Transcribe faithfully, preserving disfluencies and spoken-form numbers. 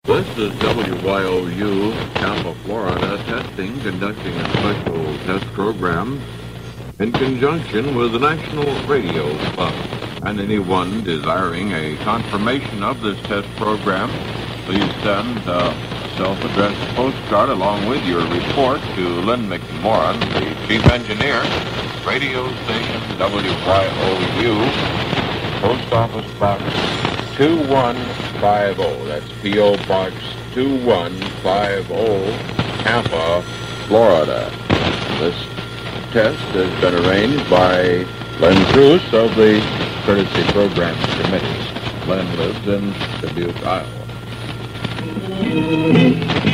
This is W Y O U, Tampa, Florida, testing, conducting a special test program in conjunction with the National Radio Club. And anyone desiring a confirmation of this test program, please send a self-addressed postcard along with your report to Lynn McMorran, the chief engineer, radio station W Y O U, Post Office Box two one five zero. That's P O Box two one five zero, Tampa, Florida. This test has been arranged by Len Cruz of the Courtesy Programs Committee. Len lives in Dubuque, Iowa.